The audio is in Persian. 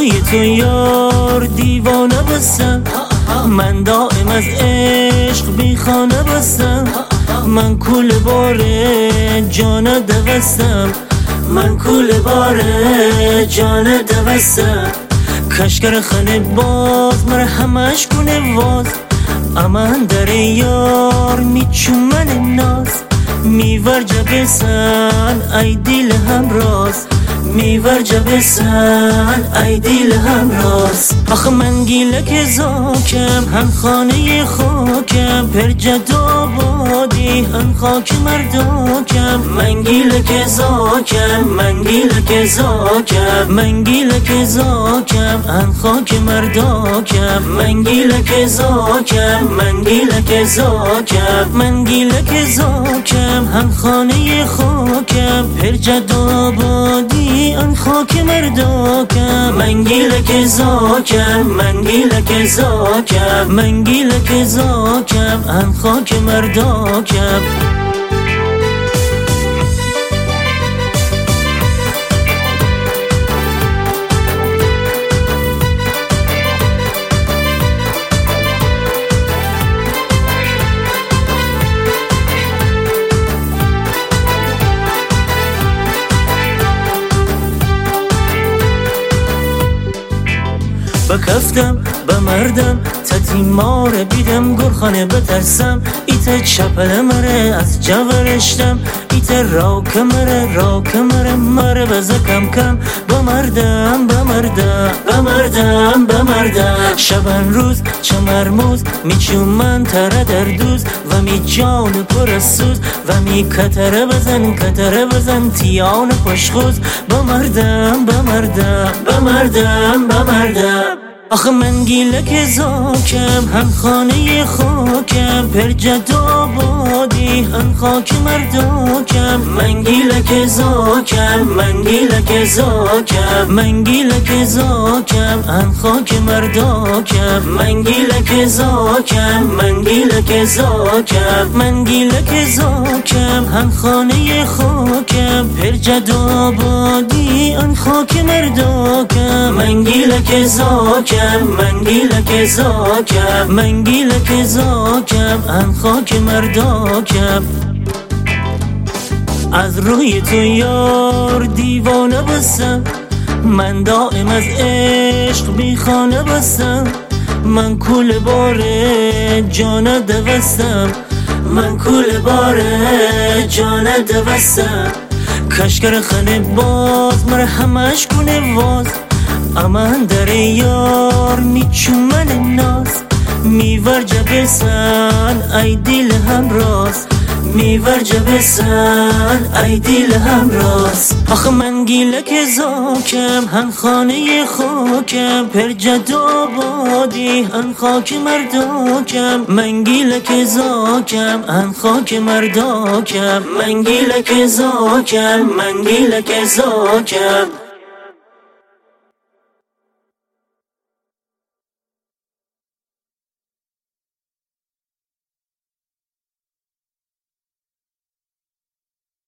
روی تو یار دیوانه بستم، من دائم از عشق بیخانه بستم، من کول بار جانه دوستم، من کول بار جانه دوستم. کشگر خانه باز مر همش کنه واز، امان در یار میچومن ناز، میور جبسن ای دیل همراز، میور جبسن ای دیل همراز. آخه من گیلک زاکم هم خانه خاکم، پر جد آبادی هم خاک مرداکم، من گیلک زاکم، من گیلک زاکم، من گیلک زاکم هم خاک مرداکم، من گیلک زاکم، من گیلک زاکم، من گیلک زاکم هم خانه خاکم، پر جد آبادی ان خاک مرداکم، من گیلک زاکم، من گیلک زاکم، من گیلک زاکم ان خاک مرداکم. بکفتم بمردم تتیمار بیدم گرخانه بترسم، ایت چپل مره از جورشتم، ایت راک مره مره بزکم کم، بمردم بمردم بمردم بمردم. شبن روز چمرموز میچومن تره در دوز، و می جان پرسوز و می کتره بزن تیان پشخوز، بمردم بمردم بمردم بمردم. آخه من گیلک زاکم هم خانه خاکم، پر جد آبادی هم خاک مرداکم، من گیلک زاکم، من گیلک زاکم، من گیلک زاکم هم خاک مرداکم، من گیلک زاکم، من گیلک زاکم، من گیلک زاکم هم خانه خاکم، پر جد آبادی هم خاک مرداکم، من گیلک زاکم، من گیلک زاکم، من گیلک زاکم ان خاک مرداکم. از روی تو یار دیوانه بستم، من دائم از عشق بیخانه بستم، من کول بار جانه دوستم، من کول بار جانه دوستم. کشگر خانه باز مر همش کنه واز، امان در یار میچومن ناز، میور جبسن ای دیل همراز، میور جبسن ای دیل همراز. آخه من گیلک زاکم هم خانه خاکم، پر جد آبادی هم خاک مرداکم، من گیلک زاکم هم خاک مرداکم، من گیلک زاکم، من گیلک زاکم.